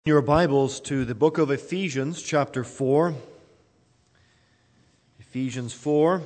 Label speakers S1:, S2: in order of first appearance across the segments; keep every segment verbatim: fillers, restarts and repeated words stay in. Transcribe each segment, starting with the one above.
S1: Your Bibles to the book of Ephesians, chapter four. Ephesians four.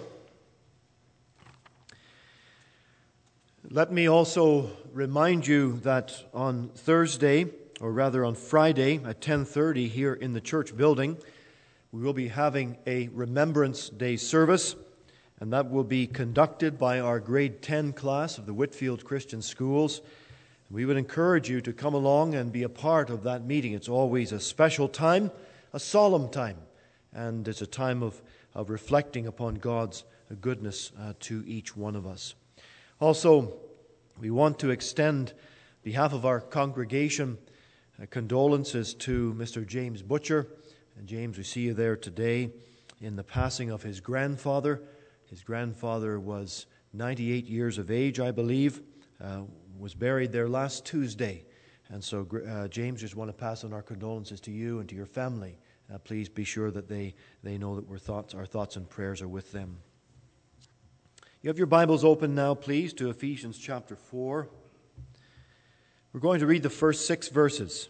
S1: Let me also remind you that on Thursday, or rather on Friday at ten thirty here in the church building, we will be having a Remembrance Day service, and that will be conducted by our grade ten class of the Whitfield Christian Schools. We would encourage you to come along and be a part of that meeting. It's always a special time, a solemn time, and it's a time of, of reflecting upon God's goodness uh, to each one of us. Also, we want to extend, on behalf of our congregation, uh, condolences to Mister James Butcher. And James, we see you there today in the passing of his grandfather. His grandfather was ninety-eight years of age, I believe. Uh, was buried there last Tuesday. And so, uh, James, just want to pass on our condolences to you and to your family. Uh, please be sure that they, they know that we're thoughts, our thoughts and prayers are with them. You have your Bibles open now, please, to Ephesians chapter four. We're going to read the first six verses.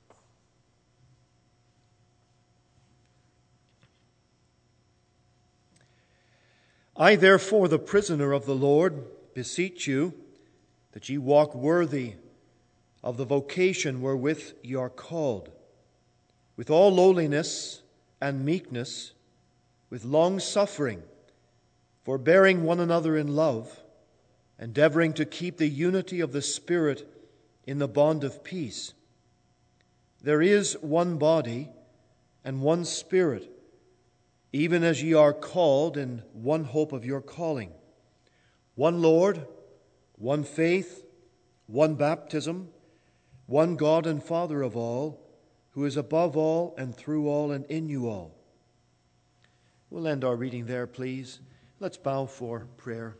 S1: I, therefore, the prisoner of the Lord, beseech you, that ye walk worthy of the vocation wherewith ye are called, with all lowliness and meekness, with long-suffering, forbearing one another in love, endeavoring to keep the unity of the Spirit in the bond of peace. There is one body and one Spirit, even as ye are called in one hope of your calling, one Lord, one faith, one baptism, one God and Father of all, who is above all and through all and in you all. We'll end our reading there, please. Let's bow for prayer.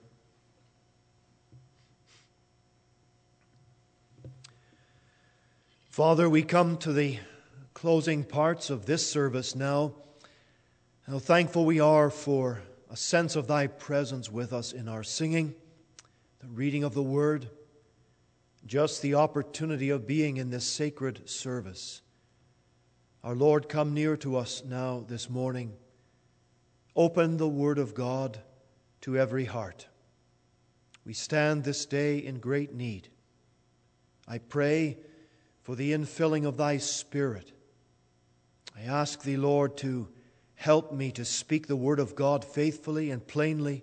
S1: Father, we come to the closing parts of this service now. How thankful we are for a sense of Thy presence with us in our singing, the reading of the Word, just the opportunity of being in this sacred service. Our Lord, come near to us now this morning. Open the Word of God to every heart. We stand this day in great need. I pray for the infilling of Thy Spirit. I ask Thee, Lord, to help me to speak the Word of God faithfully and plainly.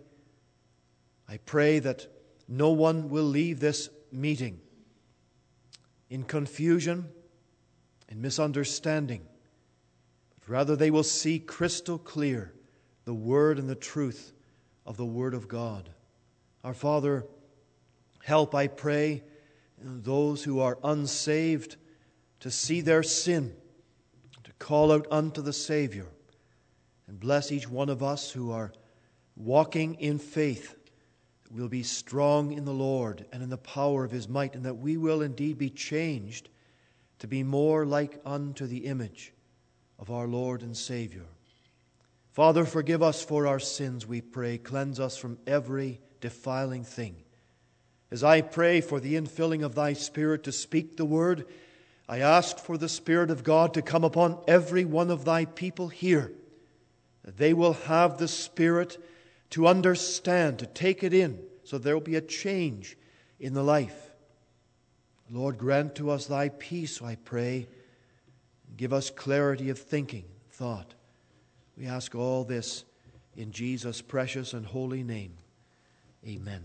S1: I pray that no one will leave this meeting in confusion and misunderstanding, but rather they will see crystal clear the word and the truth of the Word of God. Our Father, help, I pray, those who are unsaved to see their sin, to call out unto the Savior, and bless each one of us who are walking in faith. We'll be strong in the Lord and in the power of His might, and that we will indeed be changed to be more like unto the image of our Lord and Savior. Father, forgive us for our sins, we pray. Cleanse us from every defiling thing. As I pray for the infilling of Thy Spirit to speak the Word, I ask for the Spirit of God to come upon every one of Thy people here, that they will have the Spirit to understand, to take it in, so there will be a change in the life. Lord, grant to us Thy peace, I pray. Give us clarity of thinking, thought. We ask all this in Jesus' precious and holy name. Amen.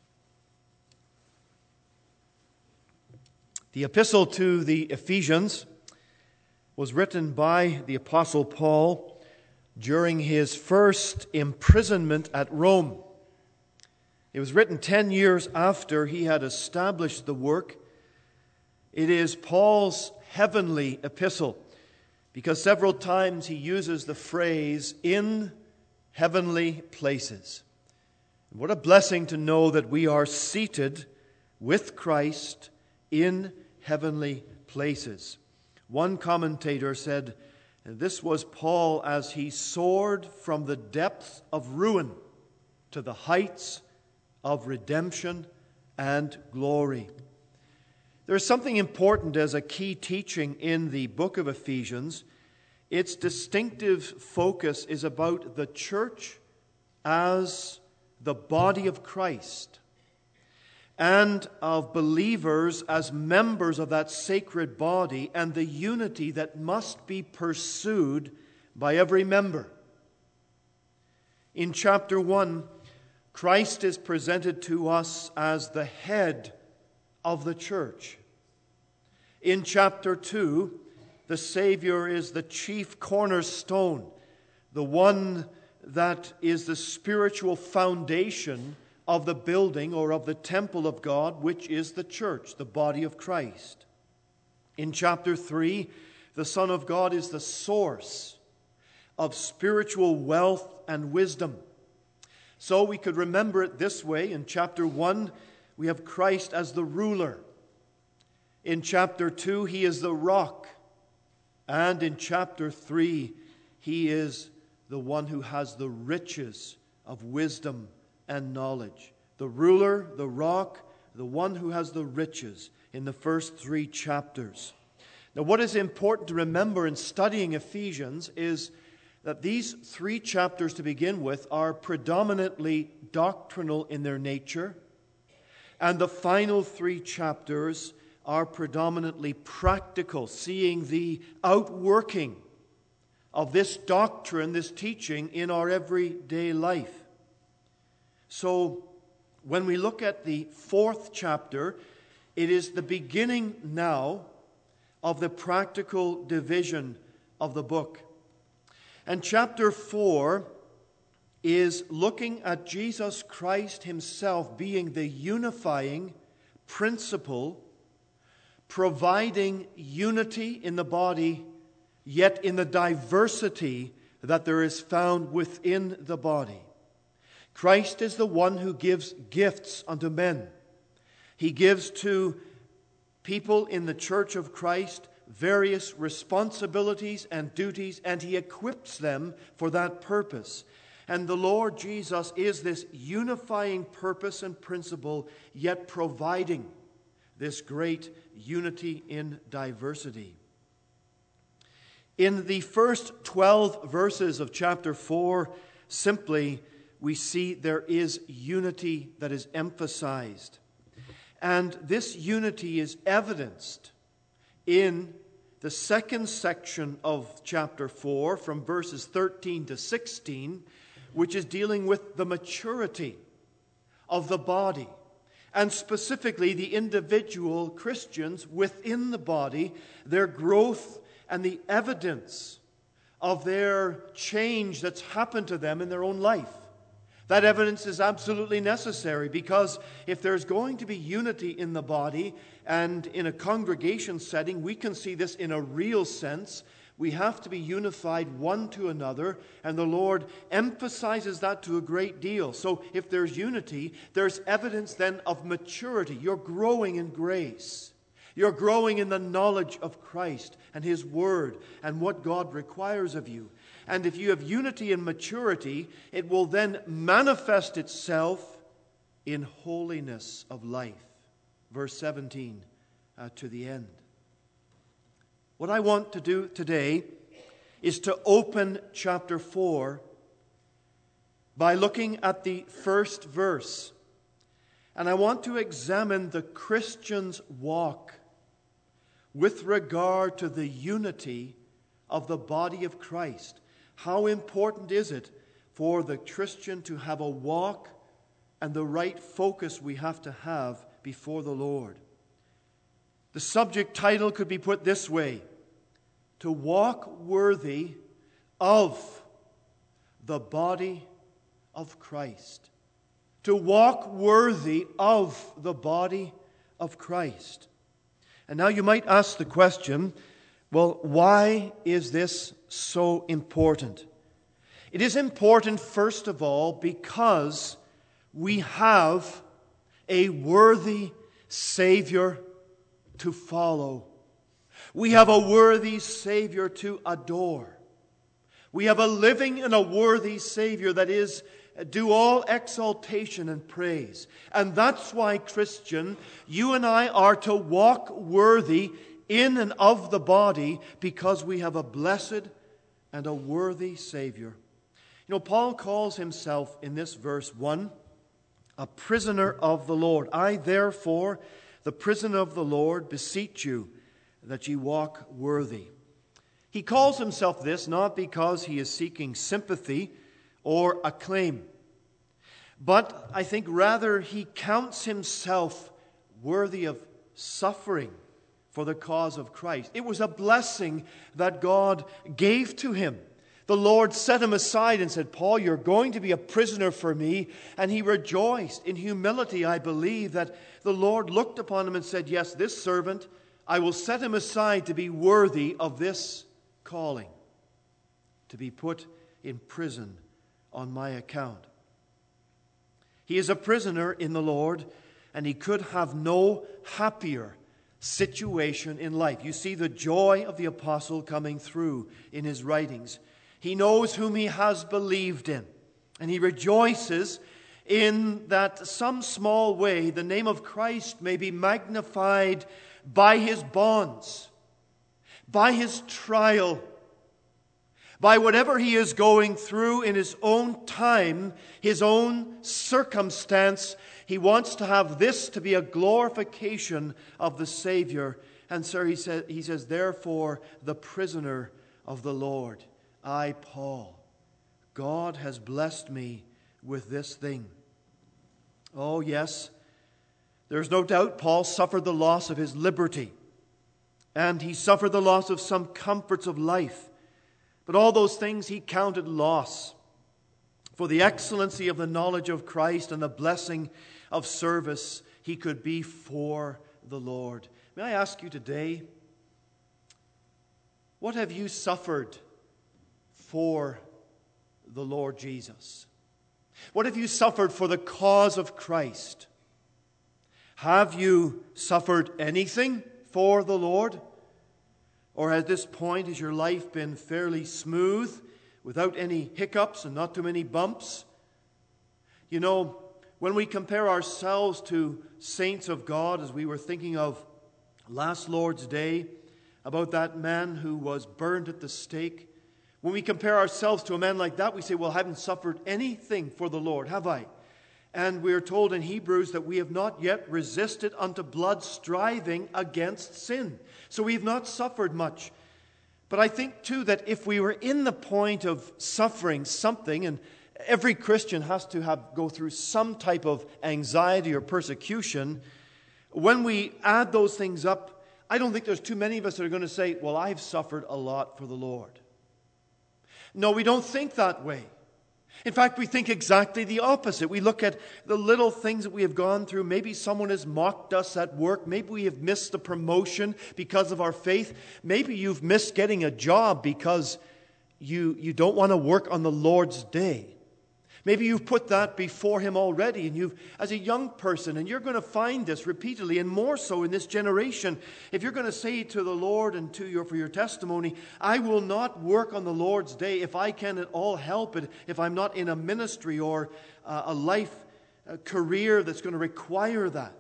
S1: The epistle to the Ephesians was written by the Apostle Paul during his first imprisonment at Rome. It was written ten years after he had established the work. It is Paul's heavenly epistle, because several times he uses the phrase, in heavenly places. What a blessing to know that we are seated with Christ in heavenly places. One commentator said, and this was Paul as he soared from the depths of ruin to the heights of redemption and glory. There's something important as a key teaching in the book of Ephesians. Its distinctive focus is about the church as the body of Christ and of believers as members of that sacred body, and the unity that must be pursued by every member. In chapter one, Christ is presented to us as the head of the church. In chapter two, the Savior is the chief cornerstone, the one that is the spiritual foundation of the building or of the temple of God, which is the church, the body of Christ. In chapter three, the Son of God is the source of spiritual wealth and wisdom. So we could remember it this way. In chapter one, we have Christ as the ruler. In chapter two, he is the rock. And in chapter three, he is the one who has the riches of wisdom and knowledge. The ruler, the rock, the one who has the riches in the first three chapters. Now, what is important to remember in studying Ephesians is that these three chapters to begin with are predominantly doctrinal in their nature, and the final three chapters are predominantly practical, seeing the outworking of this doctrine, this teaching in our everyday life. So, when we look at the fourth chapter, it is the beginning now of the practical division of the book. And chapter four is looking at Jesus Christ himself being the unifying principle, providing unity in the body, yet in the diversity that there is found within the body. Christ is the one who gives gifts unto men. He gives to people in the church of Christ various responsibilities and duties, and he equips them for that purpose. And the Lord Jesus is this unifying purpose and principle, yet providing this great unity in diversity. In the first twelve verses of chapter four, simply we see there is unity that is emphasized. And this unity is evidenced in the second section of chapter four, from verses thirteen to sixteen, which is dealing with the maturity of the body, and specifically the individual Christians within the body, their growth and the evidence of their change that's happened to them in their own life. That evidence is absolutely necessary, because if there's going to be unity in the body and in a congregation setting, we can see this in a real sense. We have to be unified one to another, and the Lord emphasizes that to a great deal. So if there's unity, there's evidence then of maturity. You're growing in grace. You're growing in the knowledge of Christ and His Word and what God requires of you. And if you have unity and maturity, it will then manifest itself in holiness of life. Verse seventeen uh, to the end. What I want to do today is to open chapter four by looking at the first verse. And I want to examine the Christian's walk with regard to the unity of the body of Christ. How important is it for the Christian to have a walk and the right focus we have to have before the Lord? The subject title could be put this way: to walk worthy of the body of Christ. To walk worthy of the body of Christ. And now you might ask the question, well, why is this so important? It is important, first of all, because we have a worthy Savior to follow. We have a worthy Savior to adore. We have a living and a worthy Savior that is due all exaltation and praise. And that's why, Christian, you and I are to walk worthy in and of the body, because we have a blessed and a worthy Savior. You know, Paul calls himself in this verse one, a prisoner of the Lord. I, therefore, the prisoner of the Lord, beseech you that ye walk worthy. He calls himself this not because he is seeking sympathy or acclaim, but I think rather he counts himself worthy of suffering for the cause of Christ. It was a blessing that God gave to him. The Lord set him aside and said, Paul, you're going to be a prisoner for me. And he rejoiced in humility, I believe, that the Lord looked upon him and said, yes, this servant, I will set him aside to be worthy of this calling, to be put in prison on my account. He is a prisoner in the Lord, and he could have no happier situation in life. You see the joy of the apostle coming through in his writings. He knows whom he has believed in, and he rejoices in that some small way the name of Christ may be magnified by his bonds, by his trial, by whatever he is going through in his own time, his own circumstance. He wants to have this to be a glorification of the Savior. And so he says, he says, therefore, the prisoner of the Lord, I, Paul, God has blessed me with this thing. Oh, yes, there's no doubt Paul suffered the loss of his liberty, and he suffered the loss of some comforts of life. But all those things he counted loss for the excellency of the knowledge of Christ and the blessing of service he could be for the Lord. May I ask you today, what have you suffered for the Lord Jesus? What have you suffered for the cause of Christ? Have you suffered anything for the Lord? Or at this point has your life been fairly smooth, without any hiccups and not too many bumps? You know, when we compare ourselves to saints of God, as we were thinking of last Lord's Day, about that man who was burned at the stake, when we compare ourselves to a man like that, we say, well, I haven't suffered anything for the Lord, have I? And we are told in Hebrews that we have not yet resisted unto blood, striving against sin. So we have not suffered much. But I think, too, that if we were in the point of suffering something, and every Christian has to have go through some type of anxiety or persecution, when we add those things up, I don't think there's too many of us that are going to say, well, I've suffered a lot for the Lord. No, we don't think that way. In fact, we think exactly the opposite. We look at the little things that we have gone through. Maybe someone has mocked us at work. Maybe we have missed a promotion because of our faith. Maybe you've missed getting a job because you, you don't want to work on the Lord's day. Maybe you've put that before Him already, and you've, as a young person, and you're going to find this repeatedly, and more so in this generation. If you're going to say to the Lord and to your for your testimony, I will not work on the Lord's day if I can at all help it, if I'm not in a ministry or uh, a life, a career that's going to require that.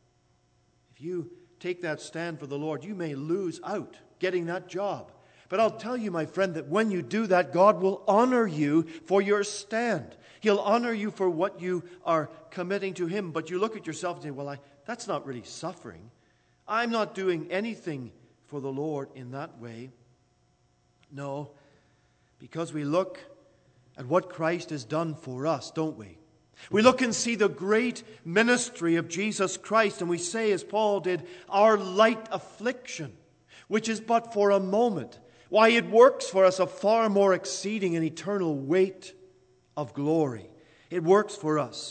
S1: If you take that stand for the Lord, you may lose out getting that job. But I'll tell you, my friend, that when you do that, God will honor you for your stand. He'll honor you for what you are committing to Him. But you look at yourself and say, well, I, that's not really suffering. I'm not doing anything for the Lord in that way. No, because we look at what Christ has done for us, don't we? We look and see the great ministry of Jesus Christ, and we say, as Paul did, our light affliction, which is but for a moment. Why, it works for us a far more exceeding and eternal weight of glory. It works for us.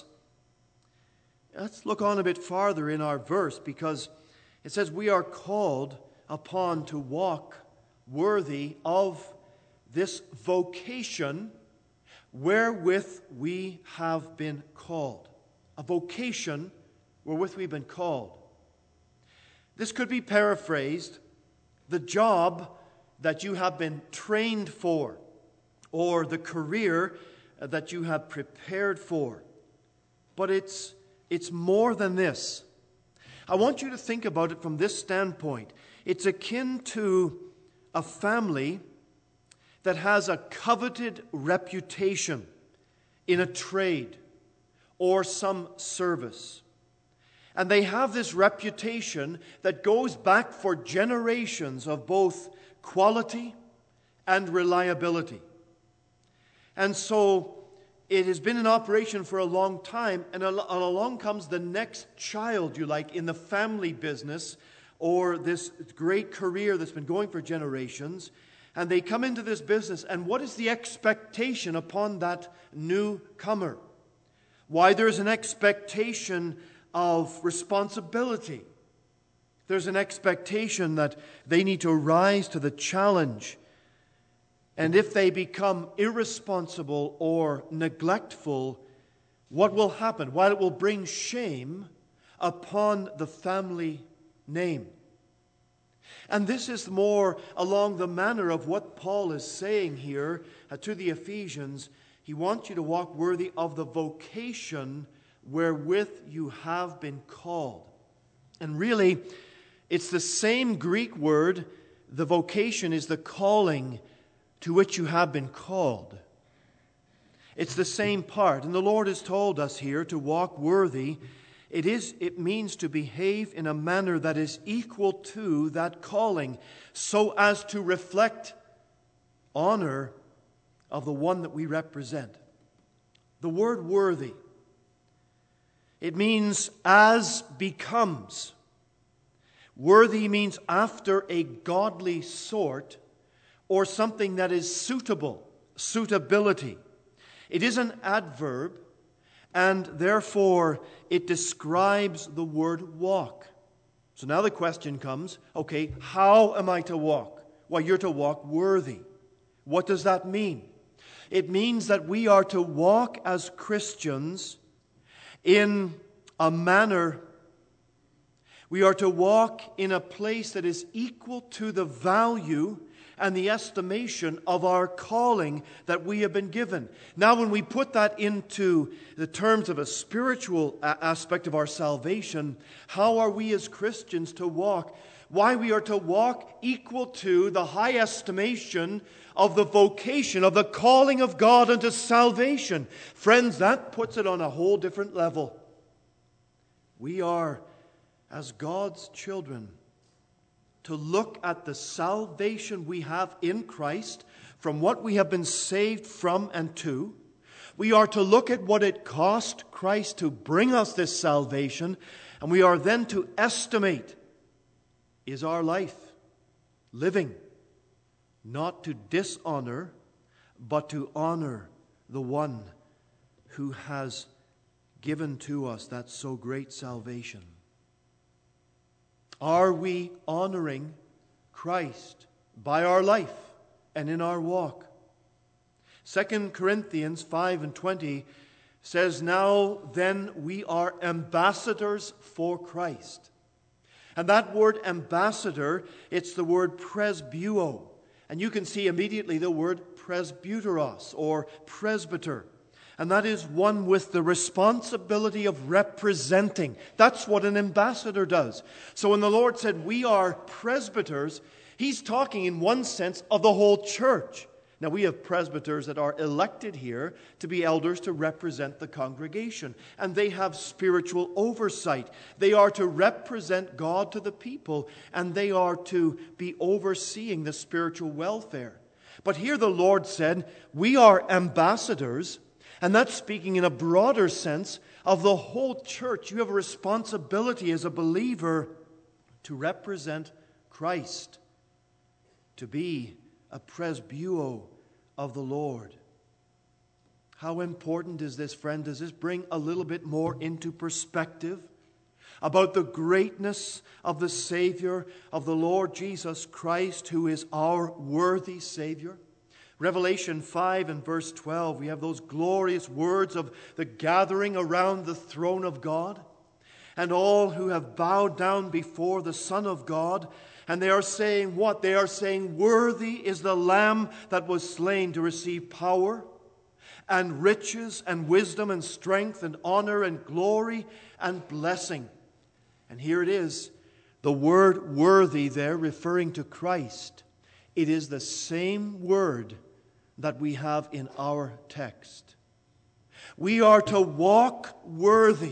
S1: Let's look on a bit farther in our verse, because it says we are called upon to walk worthy of this vocation wherewith we have been called. A vocation wherewith we've been called. This could be paraphrased, the job that you have been trained for, or the career that you have prepared for. But it's, it's more than this. I want you to think about it from this standpoint. It's akin to a family that has a coveted reputation in a trade or some service. And they have this reputation that goes back for generations of both quality and reliability. And so it has been in operation for a long time, and along comes the next child, you like, in the family business or this great career that's been going for generations. And they come into this business, and what is the expectation upon that newcomer? Why, there's an expectation of responsibility. There's an expectation that they need to rise to the challenge. And if they become irresponsible or neglectful, what will happen? While it will bring shame upon the family name. And this is more along the manner of what Paul is saying here uh, to the Ephesians. He wants you to walk worthy of the vocation wherewith you have been called. And really, it's the same Greek word. The vocation is the calling to which you have been called. It's the same part. And the Lord has told us here to walk worthy. It is, it means to behave in a manner that is equal to that calling, so as to reflect honor of the one that we represent. The word worthy, it means as becomes. Worthy means after a godly sort, or something that is suitable, suitability. It is an adverb, and therefore it describes the word walk. So now the question comes, okay, how am I to walk? Well, you're to walk worthy. What does that mean? It means that we are to walk as Christians in a manner, we are to walk in a place that is equal to the value and the estimation of our calling that we have been given. Now, when we put that into the terms of a spiritual aspect of our salvation, how are we as Christians to walk? Why, we are to walk equal to the high estimation of the vocation, of the calling of God unto salvation. Friends, that puts it on a whole different level. We are, as God's children, to look at the salvation we have in Christ, from what we have been saved from and to. We are to look at what it cost Christ to bring us this salvation, and we are then to estimate, is our life living not to dishonor, but to honor the one who has given to us that so great salvation? Are we honoring Christ by our life and in our walk? Second Corinthians five and twenty says, now then we are ambassadors for Christ. And that word ambassador, it's the word presbuo. And you can see immediately the word presbyteros or presbyter. And that is one with the responsibility of representing. That's what an ambassador does. So when the Lord said we are presbyters, He's talking in one sense of the whole church. Now we have presbyters that are elected here to be elders to represent the congregation. And they have spiritual oversight. They are to represent God to the people. And they are to be overseeing the spiritual welfare. But here the Lord said, we are ambassadors. And that's speaking in a broader sense of the whole church. You have a responsibility as a believer to represent Christ, to be a presbyteros of the Lord. How important is this, friend? Does this bring a little bit more into perspective about the greatness of the Savior, of the Lord Jesus Christ, who is our worthy Savior? Revelation five and verse twelve, we have those glorious words of the gathering around the throne of God, and all who have bowed down before the Son of God. And they are saying what? They are saying, worthy is the Lamb that was slain to receive power and riches and wisdom and strength and honor and glory and blessing. And here it is, the word worthy there referring to Christ. It is the same word that we have in our text. We are to walk worthy.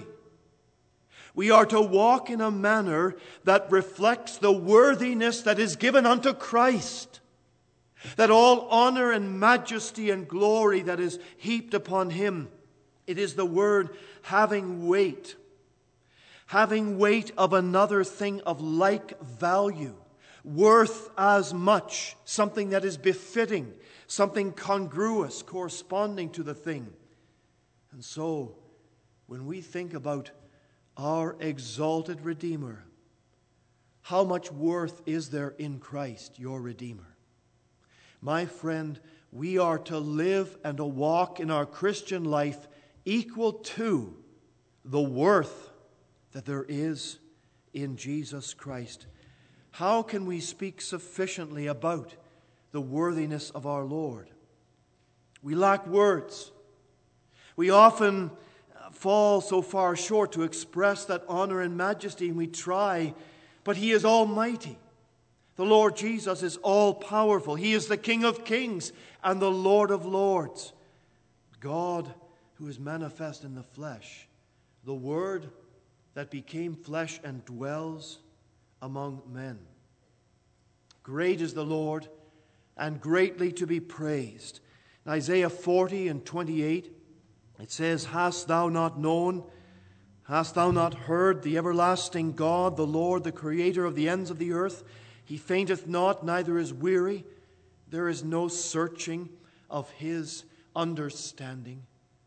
S1: We are to walk in a manner that reflects the worthiness that is given unto Christ. That all honor and majesty and glory that is heaped upon him, it is the word having weight. Having weight of another thing of like value, worth as much, something that is befitting, something congruous, corresponding to the thing. And so, when we think about our exalted Redeemer, how much worth is there in Christ, your Redeemer? My friend, we are to live and to walk in our Christian life equal to the worth that there is in Jesus Christ. How can we speak sufficiently about the worthiness of our Lord? We lack words. We often fall so far short to express that honor and majesty, and we try, but He is almighty. The Lord Jesus is all-powerful. He is the King of kings and the Lord of lords. God who is manifest in the flesh, the Word that became flesh and dwells among men. Great is the Lord, and greatly to be praised. In Isaiah forty and twenty-eight, it says, Hast thou not known, hast thou not heard the everlasting God, the Lord, the Creator of the ends of the earth? He fainteth not, neither is weary. There is no searching of His understanding.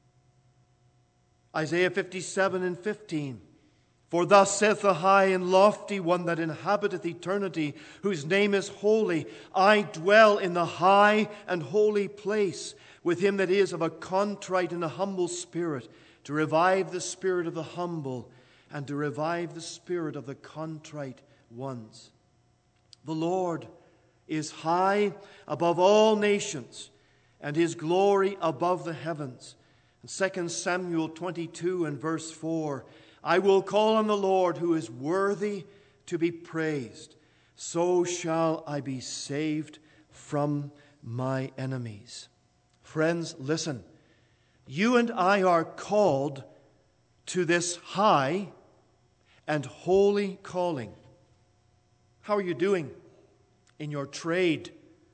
S1: Isaiah fifty-seven and fifteen. For thus saith the high and lofty one that inhabiteth eternity, whose name is holy. I dwell in the high and holy place with him that is of a contrite and a humble spirit, to revive the spirit of the humble and to revive the spirit of the contrite ones. The Lord is high above all nations, and His glory above the heavens. In Second Samuel twenty-two and verse four, I will call on the Lord who is worthy to be praised. So shall I be saved from my enemies. Friends, listen. You and I are called to this high and holy calling. How are you doing in your trade?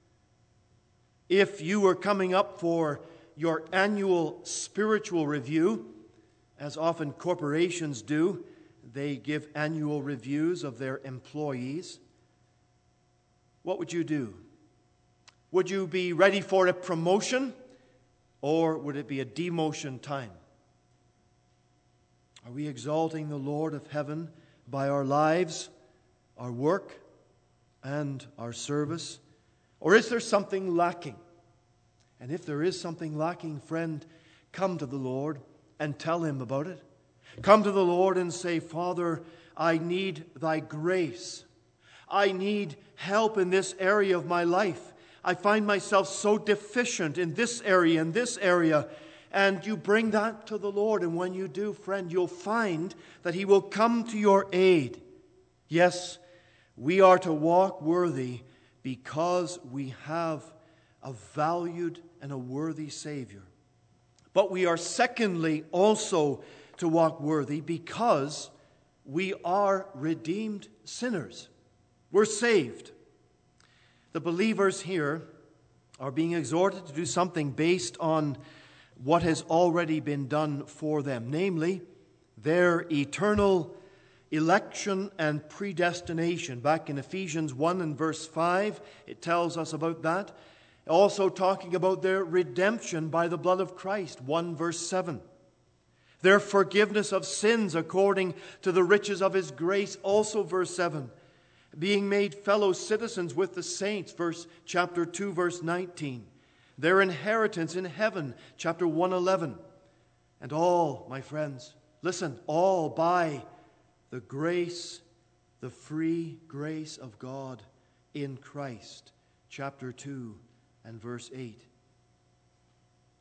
S1: If you were coming up for your annual spiritual review, as often corporations do, they give annual reviews of their employees, what would you do? Would you be ready for a promotion, or would it be a demotion time? Are we exalting the Lord of heaven by our lives, our work, and our service? Or is there something lacking? And if there is something lacking, friend, come to the Lord and tell Him about it. Come to the Lord and say, Father, I need Thy grace. I need help in this area of my life. I find myself so deficient in this area and this area. And you bring that to the Lord. And when you do, friend, you'll find that He will come to your aid. Yes, we are to walk worthy because we have a valued and a worthy Savior. But we are secondly also to walk worthy because we are redeemed sinners. We're saved. The believers here are being exhorted to do something based on what has already been done for them, namely their eternal election and predestination. Back in Ephesians one and verse five, it tells us about that. Also talking about their redemption by the blood of Christ, one verse seven. Their forgiveness of sins according to the riches of His grace, also verse seven. Being made fellow citizens with the saints, verse chapter two, verse nineteen. Their inheritance in heaven, chapter one eleven. And all, my friends, listen, all by the grace, the free grace of God in Christ, chapter two and verse eight.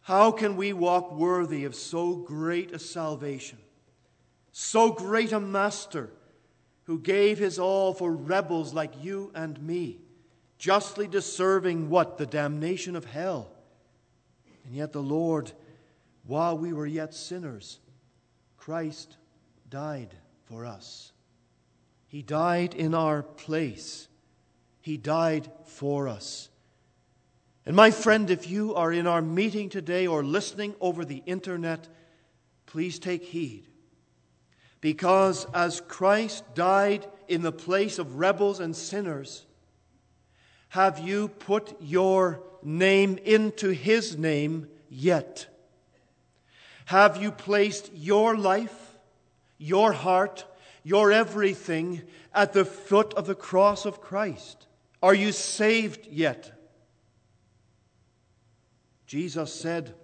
S1: How can we walk worthy of so great a salvation, so great a Master who gave his all for rebels like you and me, justly deserving what? The damnation of hell. And yet the Lord, while we were yet sinners, Christ died for us. He died in our place. He died for us. And my friend, if you are in our meeting today or listening over the internet, please take heed. Because as Christ died in the place of rebels and sinners, have you put your name into his name yet? Have you placed your life, your heart, your everything at the foot of the cross of Christ? Are you saved yet? Jesus said,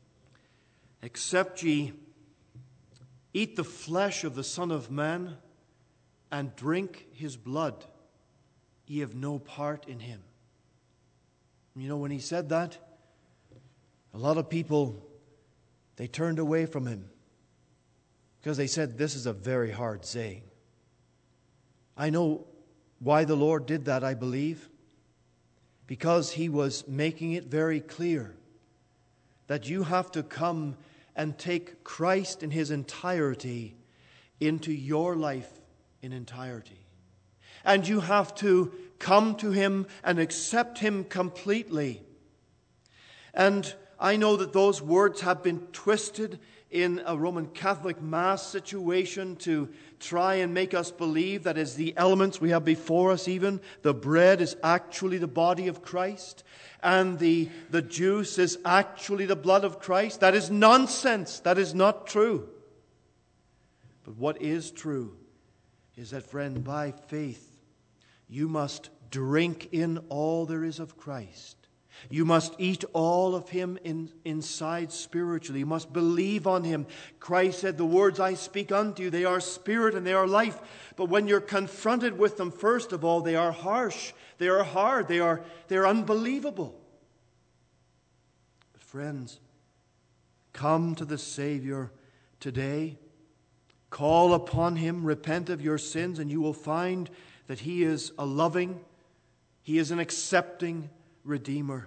S1: "Except ye eat the flesh of the Son of Man and drink his blood, ye have no part in him." You know, when he said that, a lot of people, they turned away from him because they said, this is a very hard saying. I know why the Lord did that, I believe, because he was making it very clear that you have to come and take Christ in his entirety into your life in entirety. And you have to come to him and accept him completely. And I know that those words have been twisted in a Roman Catholic Mass situation to try and make us believe that as the elements we have before us even, the bread is actually the body of Christ and the, the juice is actually the blood of Christ. That is nonsense. That is not true. But what is true is that, friend, by faith, you must drink in all there is of Christ. You must eat all of him in, inside spiritually. You must believe on him. Christ said, "The words I speak unto you, they are spirit and they are life." But when you're confronted with them, first of all, they are harsh. They are hard. They are, they are unbelievable. But friends, come to the Savior today. Call upon him. Repent of your sins, and you will find that he is a loving, he is an accepting Redeemer.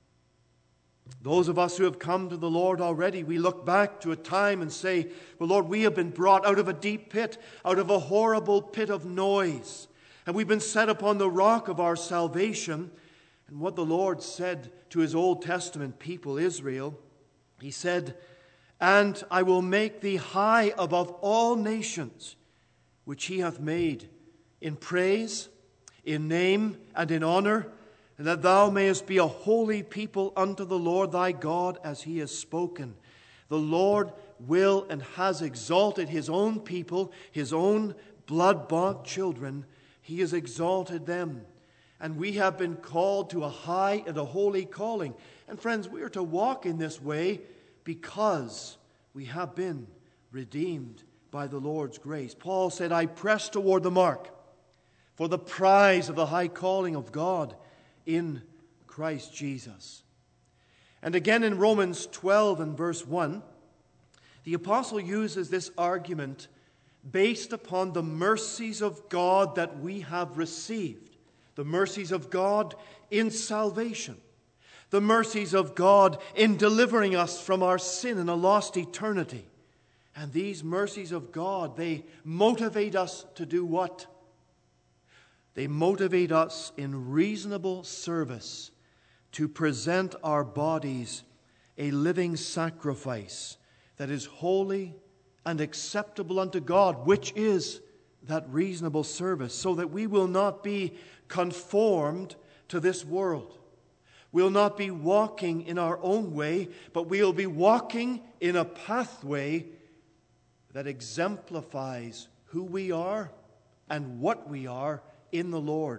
S1: Those of us who have come to the Lord already, we look back to a time and say, "Well, Lord, we have been brought out of a deep pit, out of a horrible pit of noise, and we've been set upon the rock of our salvation." And what the Lord said to his Old Testament people, Israel, he said, "And I will make thee high above all nations, which he hath made, in praise, in name, and in honor, and that thou mayest be a holy people unto the Lord thy God, as he has spoken." The Lord will and has exalted his own people, his own blood-bought children. He has exalted them. And we have been called to a high and a holy calling. And friends, we are to walk in this way because we have been redeemed by the Lord's grace. Paul said, "I press toward the mark for the prize of the high calling of God in Christ Jesus." And again in Romans twelve and verse one, the apostle uses this argument based upon the mercies of God that we have received. The mercies of God in salvation. The mercies of God in delivering us from our sin and a lost eternity. And these mercies of God, they motivate us to do what? They motivate us in reasonable service to present our bodies a living sacrifice that is holy and acceptable unto God, which is that reasonable service, so that we will not be conformed to this world. We'll not be walking in our own way, but we'll be walking in a pathway that exemplifies who we are and what we are in the Lord.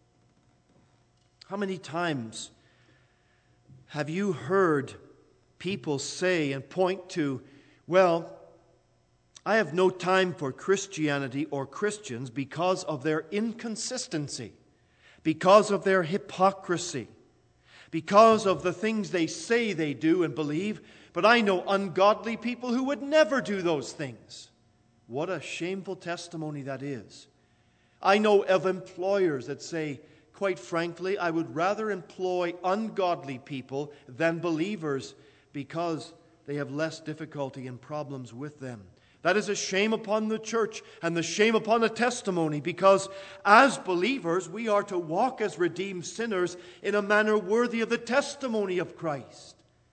S1: How many times have you heard people say and point to, "Well, I have no time for Christianity or Christians because of their inconsistency, because of their hypocrisy, because of the things they say they do and believe, but I know ungodly people who would never do those things. What a shameful testimony that is. I know of employers that say, quite frankly, I would rather employ ungodly people than believers because they have less difficulty and problems with them. That is a shame upon the church and the shame upon the testimony, because as believers we are to walk as redeemed sinners in a manner worthy of the testimony of Christ.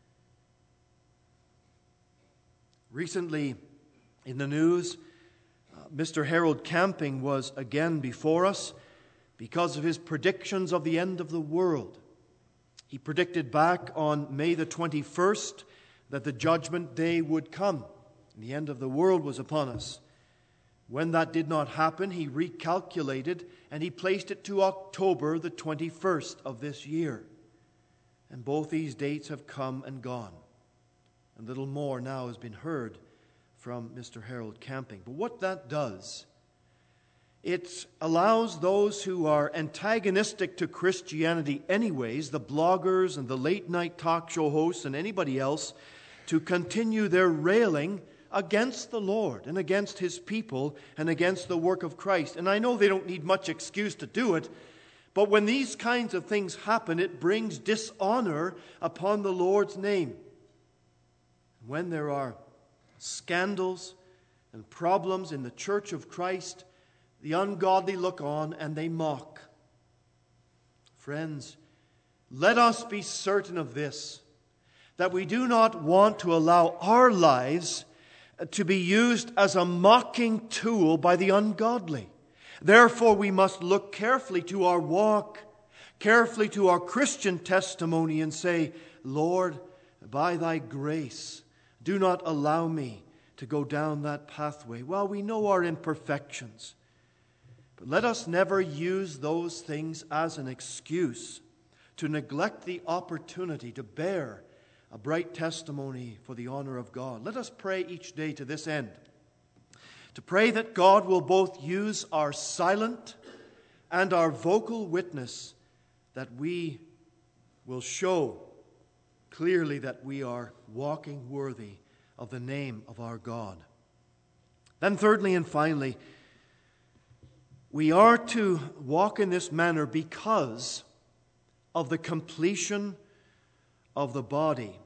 S1: Recently in the news, uh, Mister Harold Camping was again before us because of his predictions of the end of the world. He predicted back on May the twenty-first that the judgment day would come. The end of the world was upon us. When that did not happen, he recalculated and he placed it to October the twenty-first of this year. And both these dates have come and gone. And little more now has been heard from Mister Harold Camping. But what that does, it allows those who are antagonistic to Christianity anyways, the bloggers and the late-night talk show hosts and anybody else, to continue their railing against the Lord and against His people and against the work of Christ. And I know they don't need much excuse to do it, but when these kinds of things happen, it brings dishonor upon the Lord's name. When there are scandals and problems in the church of Christ, the ungodly look on and they mock. Friends, let us be certain of this, that we do not want to allow our lives to be used as a mocking tool by the ungodly. Therefore, we must look carefully to our walk, carefully to our Christian testimony, and say, Lord, by Thy grace, do not allow me to go down that pathway. Well, we know our imperfections, but let us never use those things as an excuse to neglect the opportunity to bear a bright testimony for the honor of God. Let us pray each day to this end, to pray that God will both use our silent and our vocal witness, that we will show clearly that we are walking worthy of the name of our God. Then thirdly and finally, we are to walk in this manner because of the completion of the body.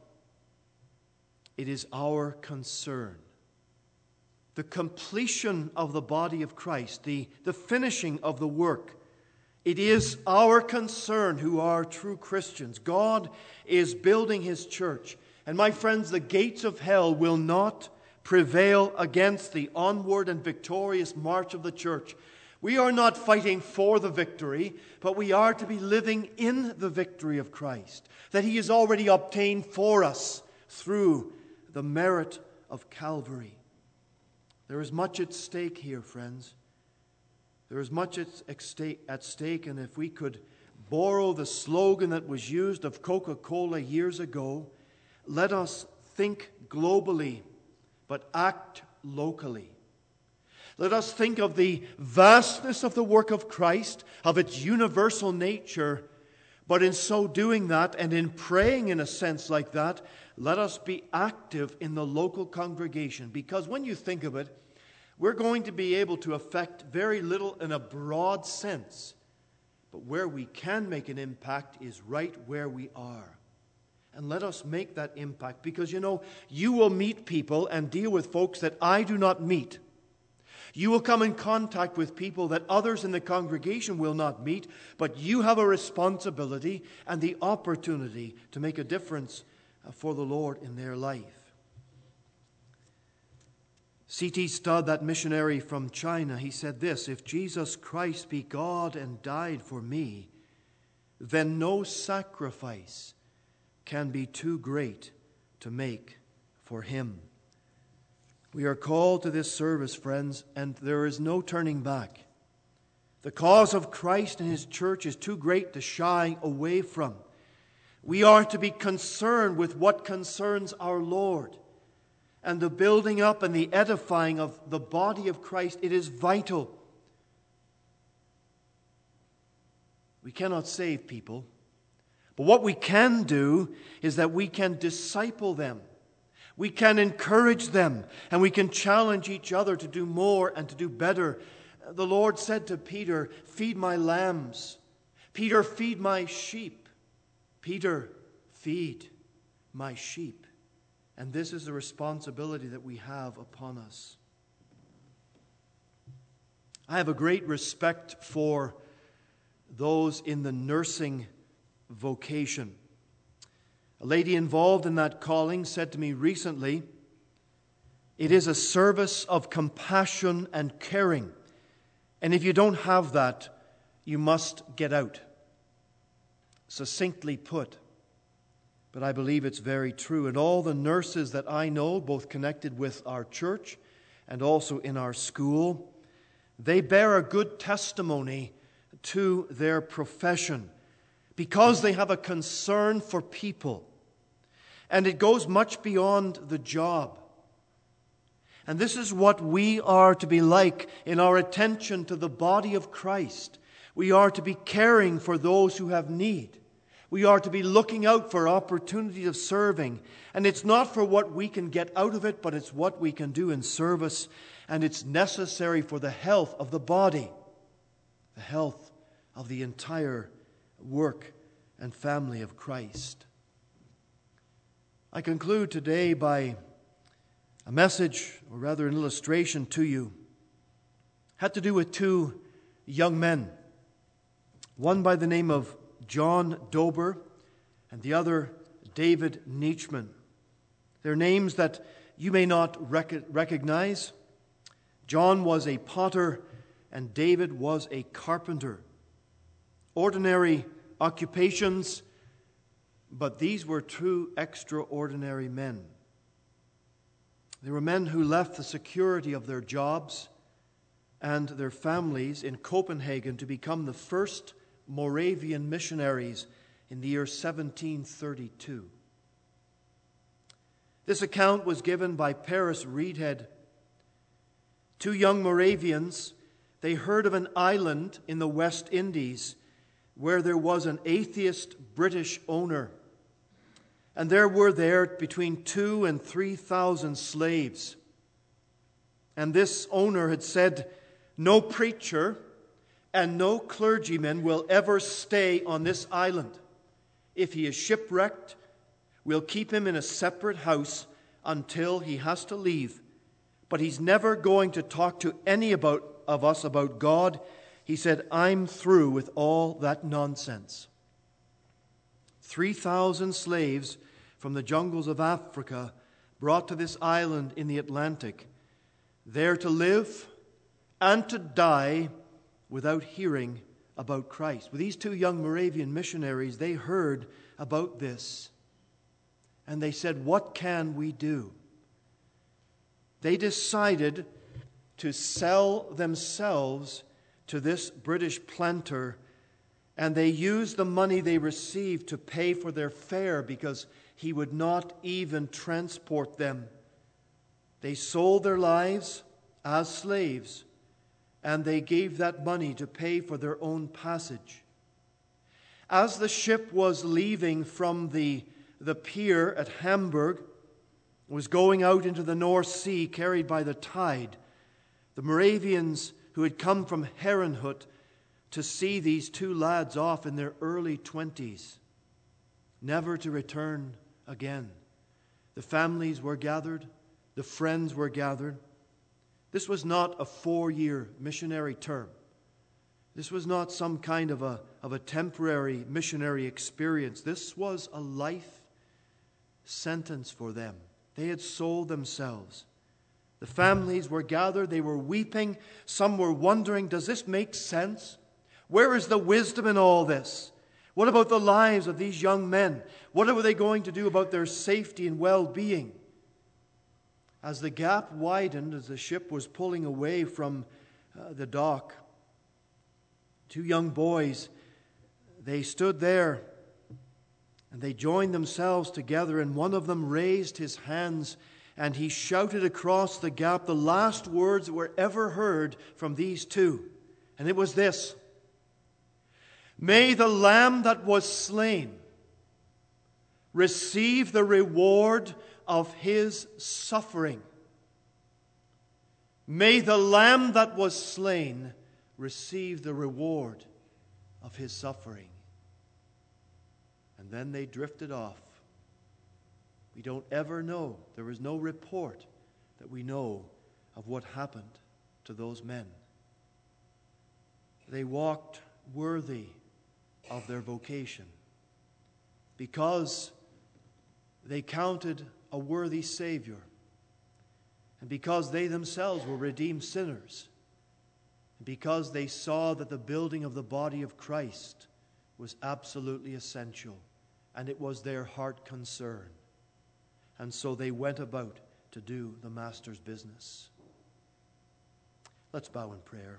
S1: It is our concern. The completion of the body of Christ, the, the finishing of the work, it is our concern who are true Christians. God is building His church. And my friends, the gates of hell will not prevail against the onward and victorious march of the church. We are not fighting for the victory, but we are to be living in the victory of Christ, that He has already obtained for us through the merit of Calvary. There is much at stake here, friends. There is much at stake, and if we could borrow the slogan that was used of Coca-Cola years ago, let us think globally, but act locally. Let us think of the vastness of the work of Christ, of its universal nature, but in so doing that, and in praying in a sense like that, let us be active in the local congregation. Because when you think of it, we're going to be able to affect very little in a broad sense. But where we can make an impact is right where we are. And let us make that impact, because, you know, you will meet people and deal with folks that I do not meet. You will come in contact with people that others in the congregation will not meet, but you have a responsibility and the opportunity to make a difference for the Lord in their life. C T Studd, that missionary from China, he said this: if Jesus Christ be God and died for me, then no sacrifice can be too great to make for Him. We are called to this service, friends, and there is no turning back. The cause of Christ and His church is too great to shy away from. We are to be concerned with what concerns our Lord. And the building up and the edifying of the body of Christ, it is vital. We cannot save people, But what we can do is that we can disciple them. We can encourage them, and we can challenge each other to do more and to do better. The Lord said to Peter, "Feed my lambs. Peter, feed my sheep. Peter, feed my sheep." And this is the responsibility that we have upon us. I have a great respect for those in the nursing vocation. A lady involved in that calling said to me recently, "It is a service of compassion and caring. And if you don't have that, you must get out." Succinctly put, but I believe it's very true. And all the nurses that I know, both connected with our church and also in our school, they bear a good testimony to their profession because they have a concern for people. And it goes much beyond the job. And this is what we are to be like in our attention to the body of Christ. We are to be caring for those who have need. We are to be looking out for opportunities of serving. And it's not for what we can get out of it, but it's what we can do in service. And it's necessary for the health of the body, the health of the entire work and family of Christ. I conclude today by a message, or rather an illustration to you. It had to do with two young men. One by the name of John Dober and the other David Nietzschman. They're names that you may not rec- recognize. John was a potter and David was a carpenter. Ordinary occupations, but these were two extraordinary men. They were men who left the security of their jobs and their families in Copenhagen to become the first Moravian missionaries in the year seventeen thirty-two. This account was given by Paris Reedhead. Two young Moravians, they heard of an island in the West Indies where there was an atheist British owner. And there were there between two and three thousand slaves. And this owner had said, "No preacher and no clergyman will ever stay on this island. If he is shipwrecked, we'll keep him in a separate house until he has to leave. But he's never going to talk to any about, of us about God." He said, "I'm through with all that nonsense." three thousand slaves from the jungles of Africa brought to this island in the Atlantic, there to live and to die without hearing about Christ. With these two young Moravian missionaries, they heard about this. And they said, "What can we do?" They decided to sell themselves to this British planter, and they used the money they received to pay for their fare because he would not even transport them. They sold their lives as slaves, and they gave that money to pay for their own passage. As the ship was leaving from the, the pier at Hamburg, was going out into the North Sea carried by the tide, the Moravians who had come from Herrnhut to see these two lads off in their early twenties, never to return again. The families were gathered, the friends were gathered. This was not a four-year missionary term. This was not some kind of a, of a temporary missionary experience. This was a life sentence for them. They had sold themselves. The families were gathered. They were weeping. Some were wondering, does this make sense? Where is the wisdom in all this? What about the lives of these young men? What are they going to do about their safety and well-being? As the gap widened, as the ship was pulling away from uh, the dock, two young boys, they stood there and they joined themselves together, and one of them raised his hands and he shouted across the gap the last words that were ever heard from these two. And it was this: "May the Lamb that was slain receive the reward of his suffering. May the Lamb that was slain receive the reward of his suffering. And then they drifted off. We don't ever know. There is no report that we know of what happened to those men. They walked worthy of their vocation because they counted a worthy Savior, and because they themselves were redeemed sinners, and because they saw that the building of the body of Christ was absolutely essential, and it was their heart concern. And so they went about to do the Master's business. Let's bow in prayer.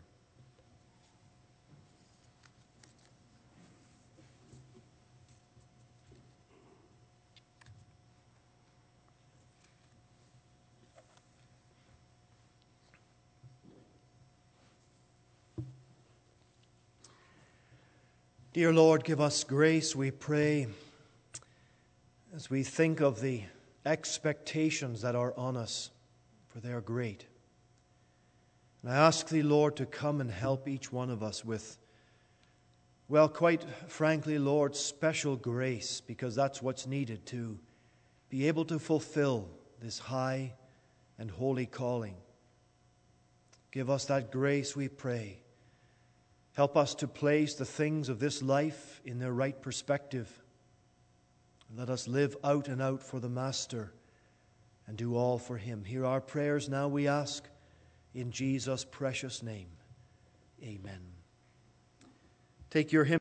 S1: Dear Lord, give us grace, we pray, as we think of the expectations that are on us, for they are great. And I ask Thee, Lord, to come and help each one of us with, well, quite frankly, Lord, special grace, because that's what's needed to be able to fulfill this high and holy calling. Give us that grace, we pray. Help us to place the things of this life in their right perspective. And let us live out and out for the Master and do all for Him. Hear our prayers now, we ask, in Jesus' precious name. Amen. Take your hymn.